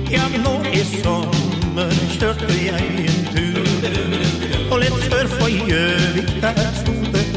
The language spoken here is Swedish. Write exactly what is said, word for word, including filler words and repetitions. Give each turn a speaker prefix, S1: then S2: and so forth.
S1: Ja, nå i sommer kjørte jeg en tur, og lett før for Gjøvik der sto det